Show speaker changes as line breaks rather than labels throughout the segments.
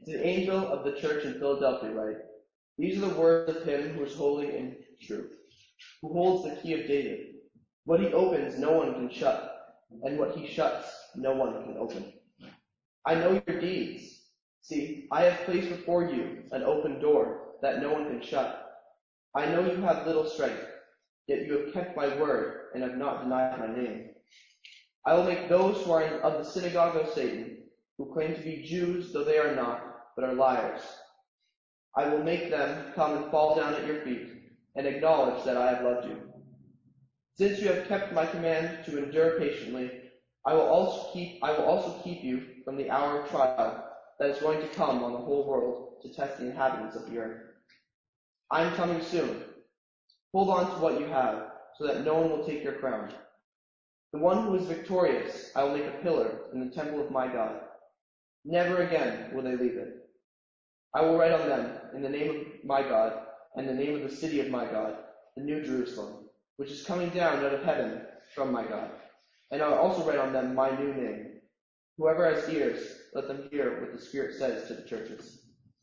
To the angel of the church in Philadelphia write, these are the words of him who is holy and true, who holds the key of David. What he opens, no one can shut, and what he shuts, no one can open. I know your deeds. See, I have placed before you an open door that no one can shut. I know you have little strength, yet you have kept my word and have not denied my name. I will make those who are of the synagogue of Satan, who claim to be Jews though they are not, but are liars. I will make them come and fall down at your feet and acknowledge that I have loved you. Since you have kept my command to endure patiently, I will also keep you from the hour of trial that is going to come on the whole world to test the inhabitants of the earth. I am coming soon. Hold on to what you have, so that no one will take your crown. The one who is victorious I will make a pillar in the temple of my God. Never again will they leave it. I will write on them in the name of my God and the name of the city of my God, the New Jerusalem, which is coming down out of heaven from my God. And I will also write on them my new name. Whoever has ears, let them hear what the Spirit says to the churches.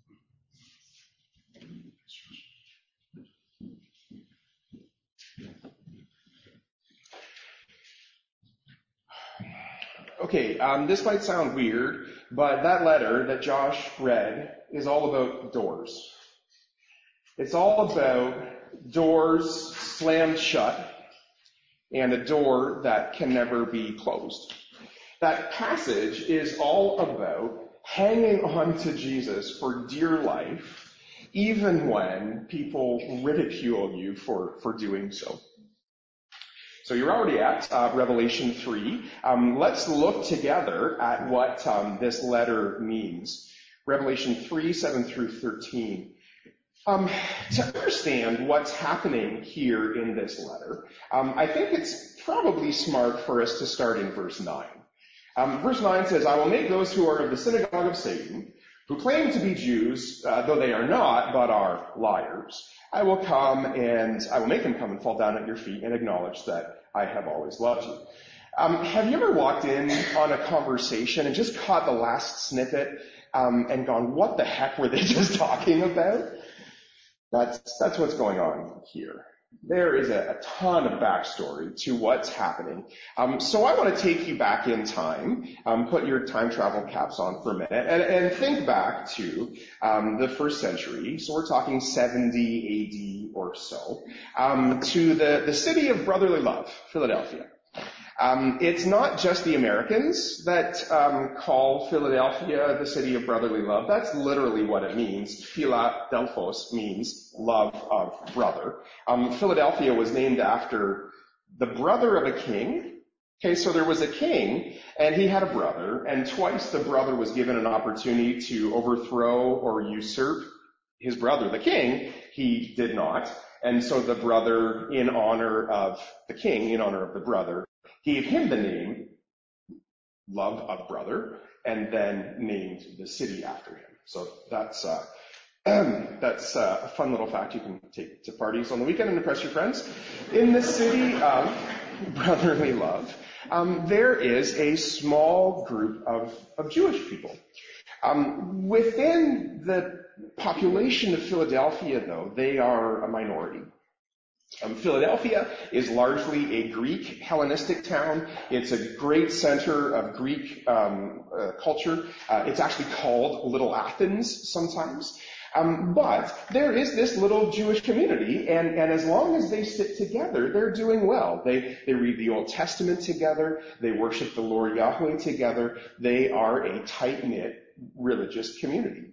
Okay, this might sound weird, but that letter that Josh read is all about doors. It's all about doors slammed shut and a door that can never be closed. That passage is all about hanging on to Jesus for dear life, even when people ridicule you for doing so. So you're already at Revelation 3. Let's look together at what this letter means. Revelation 3, 7 through 13. To understand what's happening here in this letter, I think it's probably smart for us to start in verse 9. Verse 9 says, I will make those who are of the synagogue of Satan, who claim to be Jews, though they are not, but are liars. I will make them come and fall down at your feet and acknowledge that I have always loved you. Have you ever walked in on a conversation and just caught the last snippet and gone, what the heck were they just talking about? That's what's going on here. There is a ton of backstory to what's happening. So I want to take you back in time, put your time travel caps on for a minute, and think back to the first century. So we're talking 70 AD or so, to the city of brotherly love, Philadelphia. It's not just the Americans that call Philadelphia the city of brotherly love. That's literally what it means. Philadelphos means love of brother. Philadelphia was named after the brother of a king. Okay, so there was a king, and he had a brother, and twice the brother was given an opportunity to overthrow or usurp his brother, the king. He did not. And so the brother, in honor of the king, in honor of the brother, gave him the name Love of Brother, and then named the city after him. So that's a fun little fact you can take to parties on the weekend and impress your friends. In the city of brotherly love, there is a small group of Jewish people. Within the population of Philadelphia, though, they are a minority. Philadelphia is largely a Greek Hellenistic town. It's a great center of Greek culture. It's actually called Little Athens sometimes. But there is this little Jewish community, and as long as they stick together, they're doing well. They read the Old Testament together. They worship the Lord Yahweh together. They are a tight-knit religious community.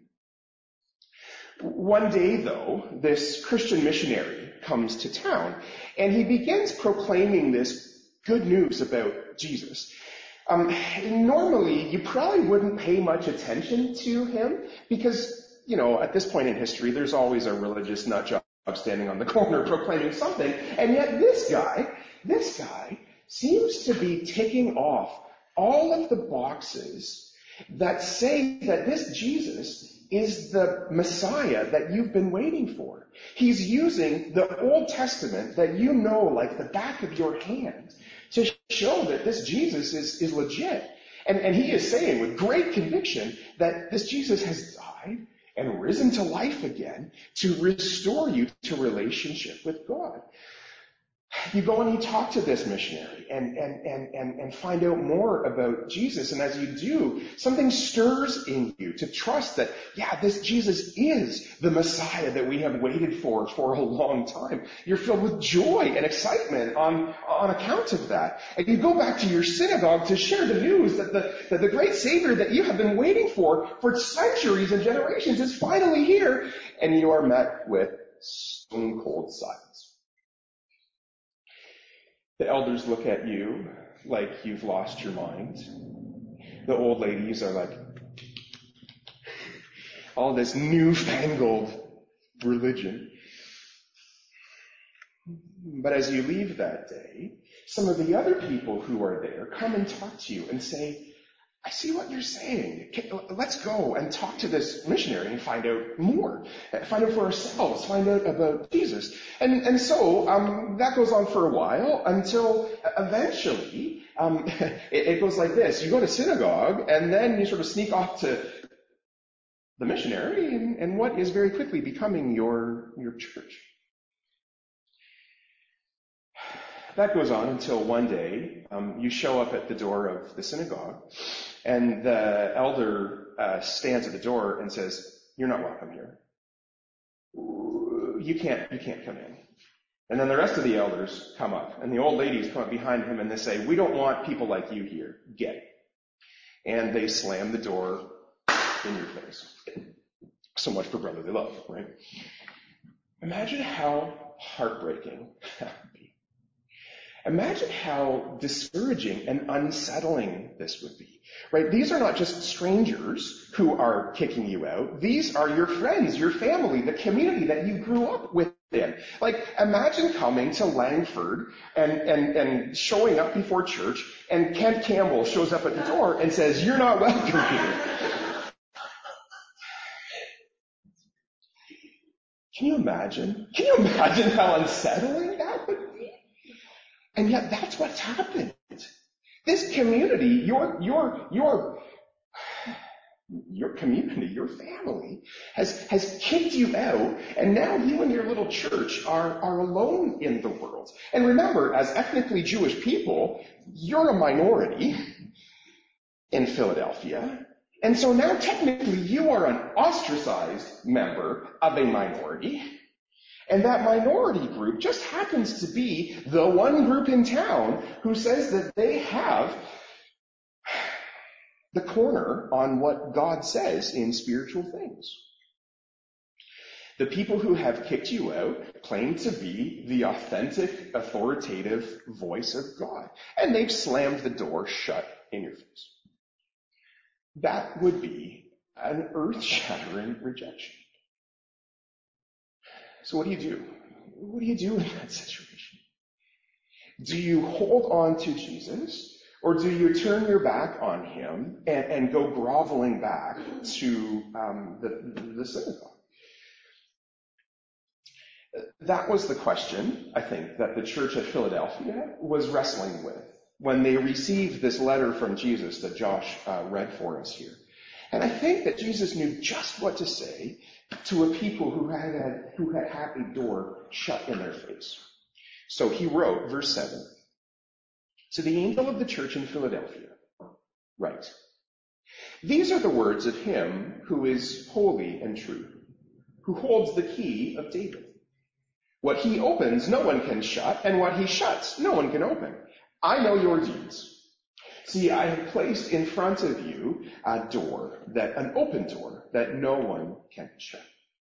One day, though, this Christian missionary comes to town, and he begins proclaiming this good news about Jesus. Normally, you probably wouldn't pay much attention to him because, at this point in history, there's always a religious nut job standing on the corner proclaiming something, and yet this guy seems to be ticking off all of the boxes that say that this Jesus is the Messiah that you've been waiting for. He's using the Old Testament that you know like the back of your hand to show that this Jesus is legit. And he is saying with great conviction that this Jesus has died and risen to life again to restore you to relationship with God. You go and you talk to this missionary and find out more about Jesus. And as you do, something stirs in you to trust that, yeah, this Jesus is the Messiah that we have waited for a long time. You're filled with joy and excitement on account of that. And you go back to your synagogue to share the news that the great Savior that you have been waiting for centuries and generations is finally here. And you are met with stone cold silence. The elders look at you like you've lost your mind. The old ladies are like, all this newfangled religion. But as you leave that day, some of the other people who are there come and talk to you and say, I see what you're saying. Let's go and talk to this missionary and find out more. Find out for ourselves. Find out about Jesus. And so that goes on for a while until eventually it goes like this. You go to synagogue and then you sort of sneak off to the missionary and what is very quickly becoming your church. That goes on until one day you show up at the door of the synagogue, and the elder stands at the door and says, "You're not welcome here. You can't come in." And then the rest of the elders come up, and the old ladies come up behind him and they say, "We don't want people like you here. Get it." And they slam the door in your face. So much for brotherly love, right? Imagine how heartbreaking that would be. Imagine how discouraging and unsettling this would be, right? These are not just strangers who are kicking you out. These are your friends, your family, the community that you grew up within. Like, imagine coming to Langford and showing up before church, and Kent Campbell shows up at the door and says, "You're not welcome here." Can you imagine? Can you imagine how unsettling that would be? And yet that's what's happened. This community, your community, your family has kicked you out, and now you and your little church are alone in the world. And remember, as ethnically Jewish people, you're a minority in Philadelphia. And so now technically you are an ostracized member of a minority. And that minority group just happens to be the one group in town who says that they have the corner on what God says in spiritual things. The people who have kicked you out claim to be the authentic, authoritative voice of God. And they've slammed the door shut in your face. That would be an earth-shattering rejection. So what do you do? What do you do in that situation? Do you hold on to Jesus, or do you turn your back on him and go groveling back to the synagogue? That was the question, I think, that the church at Philadelphia was wrestling with when they received this letter from Jesus that Josh read for us here. And I think that Jesus knew just what to say to a people who had had a door shut in their face. So he wrote, verse 7, "To the angel of the church in Philadelphia, write, these are the words of him who is holy and true, who holds the key of David. What he opens, no one can shut, and what he shuts, no one can open. I know your deeds. See, I have placed in front of you an open door that no one can shut."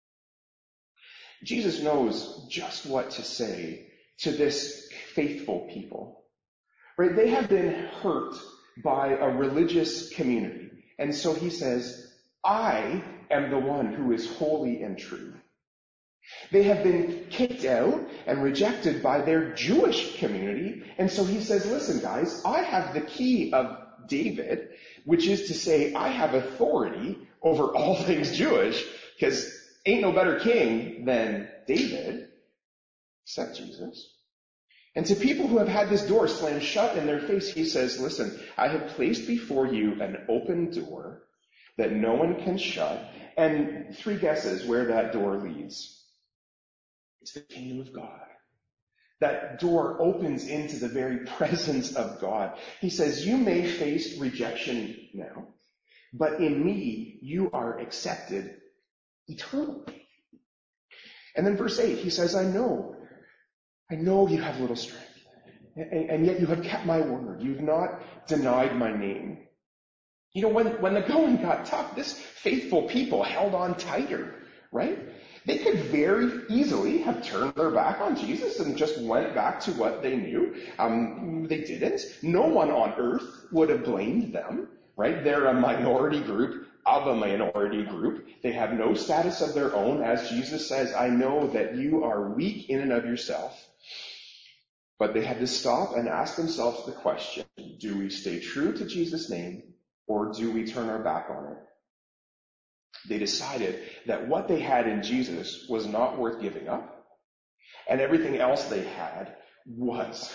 Jesus knows just what to say to this faithful people. Right? They have been hurt by a religious community. And so he says, I am the one who is holy and true. They have been kicked out and rejected by their Jewish community. And so he says, listen, guys, I have the key of David, which is to say I have authority over all things Jewish, because ain't no better king than David, except Jesus. And to people who have had this door slammed shut in their face, he says, listen, I have placed before you an open door that no one can shut. And 3 guesses where that door leads. It's the kingdom of God. That door opens into the very presence of God. He says, you may face rejection now, but in me, you are accepted eternally. And then verse 8, he says, I know you have little strength, and yet you have kept my word. You've not denied my name. You know, when the going got tough, this faithful people held on tighter, right? They could very easily have turned their back on Jesus and just went back to what they knew. They didn't. No one on earth would have blamed them, right? They're a minority group of a minority group. They have no status of their own. As Jesus says, I know that you are weak in and of yourself. But they had to stop and ask themselves the question, do we stay true to Jesus' name or do we turn our back on it? They decided that what they had in Jesus was not worth giving up, and everything else they had was.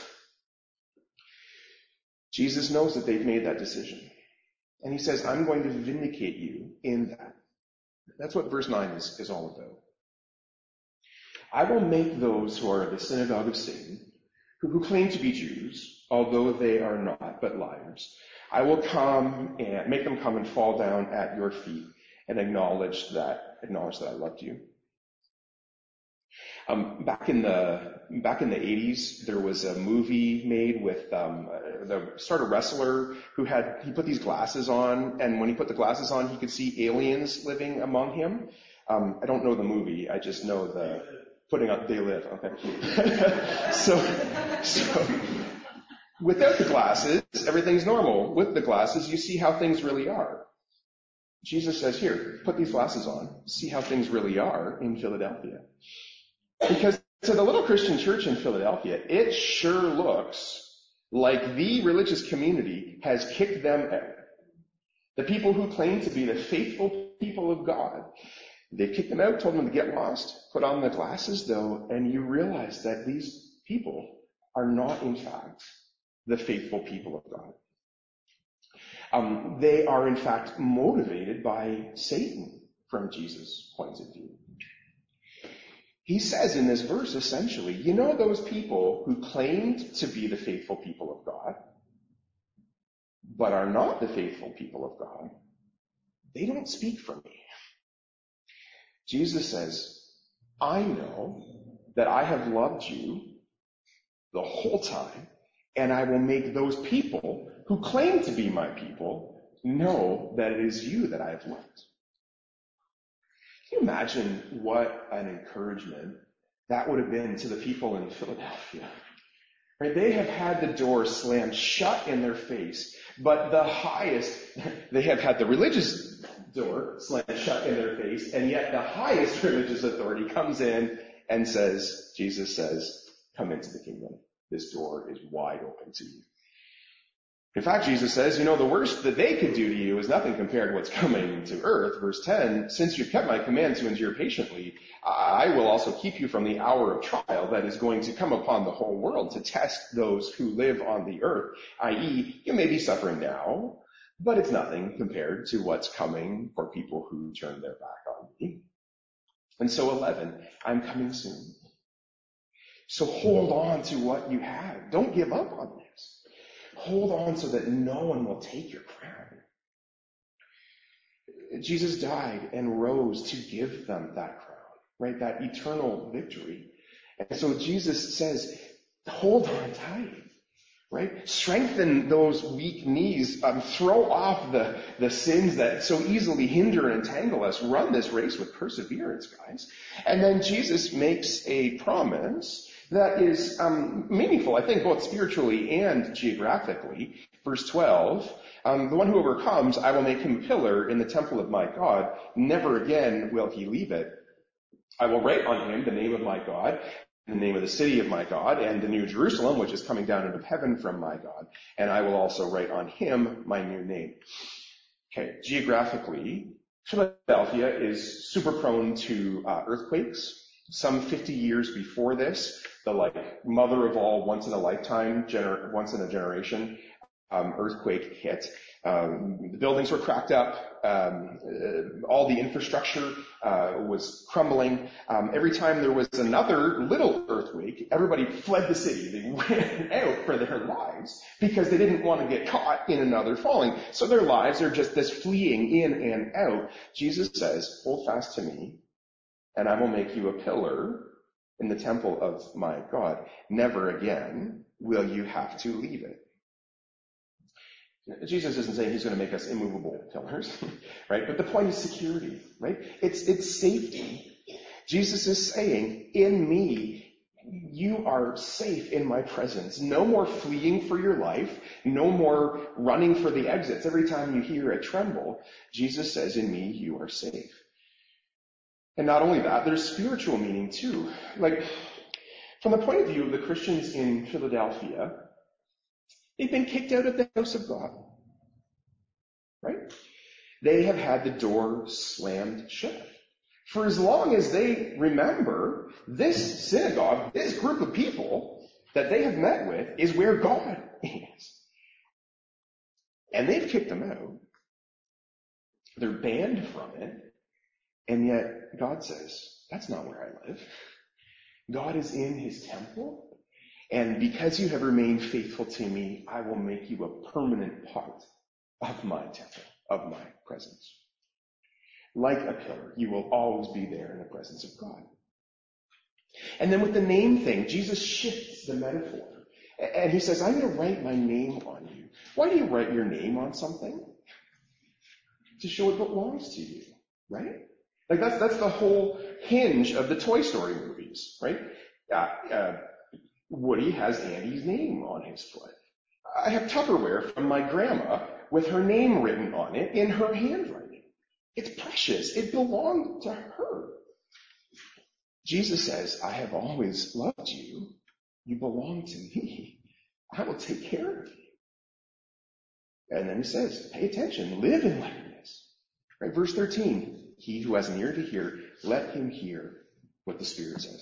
Jesus knows that they've made that decision. And he says, I'm going to vindicate you in that. That's what verse 9 is all about. I will make those who are of the synagogue of Satan, who claim to be Jews, although they are not, but liars, I will come and make them come and fall down at your feet and acknowledge that I loved you. Back in the 80s, there was a movie made with the sort of wrestler he put these glasses on, and when he put the glasses on, he could see aliens living among him. I don't know the movie, I just know the putting up They Live. Okay. So without the glasses, everything's normal. With the glasses, you see how things really are. Jesus says, here, put these glasses on, see how things really are in Philadelphia. Because to the little Christian church in Philadelphia, it sure looks like the religious community has kicked them out. The people who claim to be the faithful people of God, they've kicked them out, told them to get lost, put on the glasses though, and you realize that these people are not in fact the faithful people of God. They are in fact motivated by Satan from Jesus' point of view. He says in this verse essentially, you know those people who claimed to be the faithful people of God, but are not the faithful people of God, they don't speak for me. Jesus says, I know that I have loved you the whole time, and I will make those people who claim to be my people know that it is you that I have loved. Can you imagine what an encouragement that would have been to the people in Philadelphia? Right? They have had the door slammed shut in their face, but they have had the religious door slammed shut in their face, and yet the highest religious authority comes in and says, Jesus says, come into the kingdom. This door is wide open to you. In fact, Jesus says, the worst that they could do to you is nothing compared to what's coming to earth. Verse 10, since you've kept my command to endure patiently, I will also keep you from the hour of trial that is going to come upon the whole world to test those who live on the earth, i.e., you may be suffering now, but it's nothing compared to what's coming for people who turn their back on me. And so 11, I'm coming soon. So hold on to what you have. Don't give up on this. Hold on so that no one will take your crown. Jesus died and rose to give them that crown, right? That eternal victory. And so Jesus says, hold on tight, right? Strengthen those weak knees. Throw off the sins that so easily hinder and entangle us. Run this race with perseverance, guys. And then Jesus makes a promise that is meaningful, I think, both spiritually and geographically. Verse 12, the one who overcomes, I will make him a pillar in the temple of my God. Never again will he leave it. I will write on him the name of my God, the name of the city of my God, and the new Jerusalem, which is coming down out of heaven from my God. And I will also write on him my new name. Okay, geographically, Philadelphia is super prone to earthquakes. Some 50 years before this, the mother of all once in a generation earthquake hit. The buildings were cracked up. All the infrastructure was crumbling. Every time there was another little earthquake, everybody fled the city. They ran out for their lives because they didn't want to get caught in another falling. So their lives are just this fleeing in and out. Jesus says, hold fast to me, and I will make you a pillar in the temple of my God. Never again will you have to leave it. Jesus isn't saying he's going to make us immovable pillars, right? But the point is security, right? It's safety. Jesus is saying, in me, you are safe in my presence. No more fleeing for your life. No more running for the exits. Every time you hear a tremble, Jesus says, in me, you are safe. And not only that, there's spiritual meaning too. Like, from the point of view of the Christians in Philadelphia, they've been kicked out of the house of God, right? They have had the door slammed shut. For as long as they remember, this synagogue, this group of people that they have met with is where God is. And they've kicked them out. They're banned from it. And yet God says, that's not where I live. God is in his temple. And because you have remained faithful to me, I will make you a permanent part of my temple, of my presence. Like a pillar, you will always be there in the presence of God. And then with the name thing, Jesus shifts the metaphor. And he says, I'm going to write my name on you. Why do you write your name on something? To show it belongs to you, right? Like that's the whole hinge of the Toy Story movies, right? Woody has Andy's name on his foot. I have Tupperware from my grandma with her name written on it in her handwriting. It's precious. It belonged to her. Jesus says, I have always loved you. You belong to me. I will take care of you. And then he says, pay attention. Live in lightness. Right? Verse 13. He who has an ear to hear, let him hear what the Spirit says.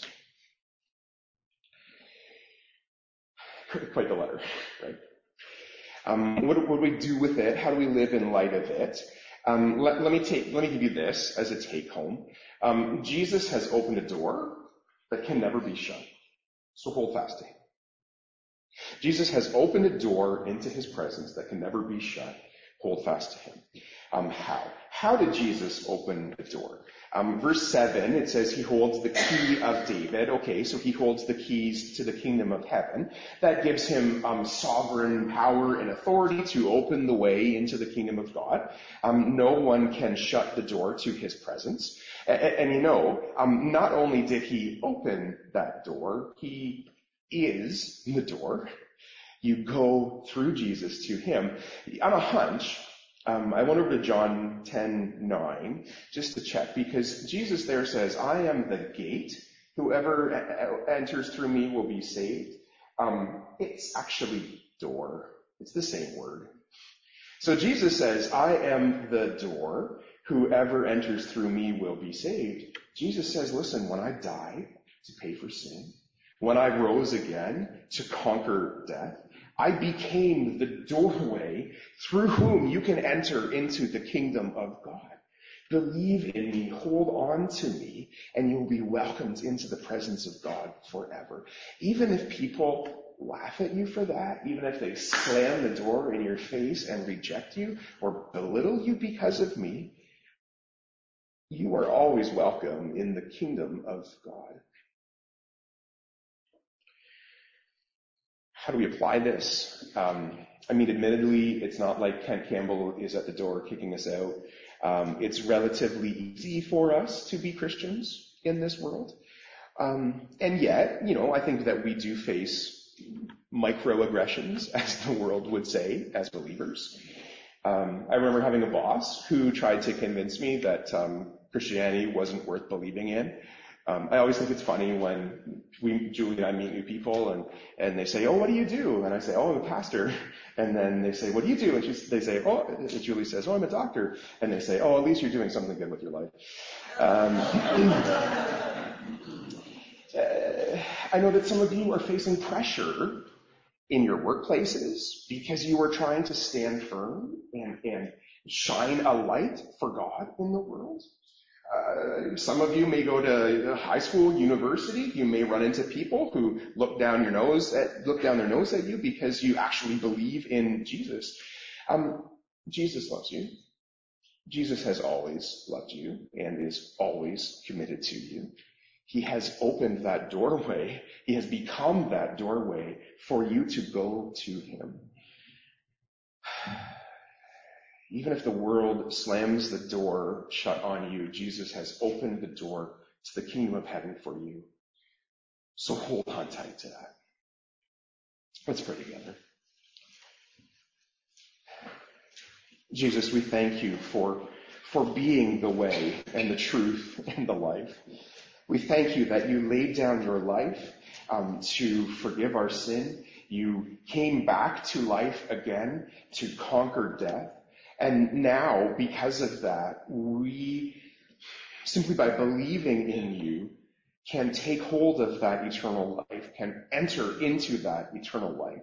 Quite the letter, right? What do we do with it? How do we live in light of it? Let me give you this as a take home. Jesus has opened a door that can never be shut. So hold fast to him. Jesus has opened a door into his presence that can never be shut. Hold fast to him. How did Jesus open the door? Verse 7, it says he holds the key of David. Okay, so he holds the keys to the kingdom of heaven. That gives him sovereign power and authority to open the way into the kingdom of God. No one can shut the door to his presence. And not only did he open that door, he is the door. You go through Jesus to him. On a hunch, I went over to John 10:9 just to check, because Jesus there says, I am the gate. Whoever enters through me will be saved. It's actually door. It's the same word. So Jesus says, I am the door. Whoever enters through me will be saved. Jesus says, listen, when I died to pay for sin, when I rose again to conquer death, I became the doorway through whom you can enter into the kingdom of God. Believe in me, hold on to me, and you will be welcomed into the presence of God forever. Even if people laugh at you for that, even if they slam the door in your face and reject you or belittle you because of me, you are always welcome in the kingdom of God. How do we apply this? Admittedly, it's not like Kent Campbell is at the door kicking us out. It's relatively easy for us to be Christians in this world. And yet, I think that we do face microaggressions, as the world would say, as believers. I remember having a boss who tried to convince me that Christianity wasn't worth believing in. I always think it's funny when Julie and I meet new people and they say, oh, what do you do? And I say, oh, I'm a pastor. And then they say, what do you do? And they say, Julie says, oh, I'm a doctor. And they say, oh, at least you're doing something good with your life. I know that some of you are facing pressure in your workplaces because you are trying to stand firm and shine a light for God in the world. Some of you may go to high school, university. You may run into people who look down their nose at you because you actually believe in Jesus. Jesus loves you. Jesus has always loved you and is always committed to you. He has opened that doorway. He has become that doorway for you to go to him. Even if the world slams the door shut on you, Jesus has opened the door to the kingdom of heaven for you. So hold on tight to that. Let's pray together. Jesus, we thank you for being the way and the truth and the life. We thank you that you laid down your life to forgive our sin. You came back to life again to conquer death. And now, because of that, we, simply by believing in you, can take hold of that eternal life, can enter into that eternal life.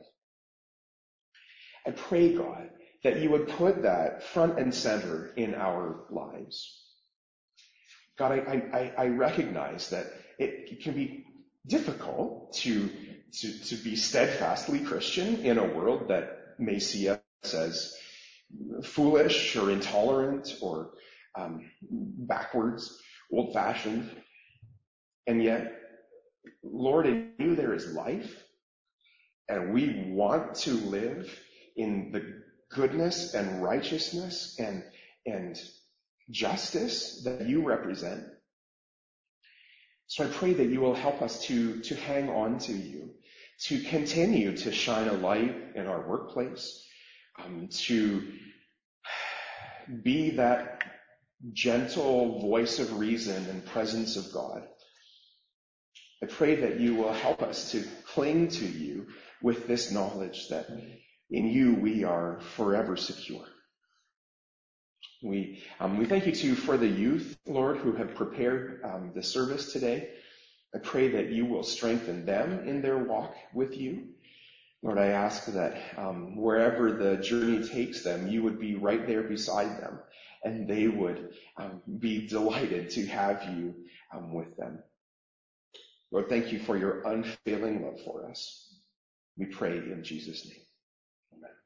I pray, God, that you would put that front and center in our lives. God, I recognize that it can be difficult to be steadfastly Christian in a world that may see us as foolish or intolerant or backwards, old-fashioned. And yet, Lord, in you there is life, and we want to live in the goodness and righteousness and justice that you represent. So I pray that you will help us to hang on to you, to continue to shine a light in our workplace, to be that gentle voice of reason and presence of God. I pray that you will help us to cling to you with this knowledge that in you we are forever secure. We thank you too for the youth, Lord, who have prepared the service today. I pray that you will strengthen them in their walk with you. Lord, I ask that wherever the journey takes them, you would be right there beside them, and they would be delighted to have you with them. Lord, thank you for your unfailing love for us. We pray in Jesus' name. Amen.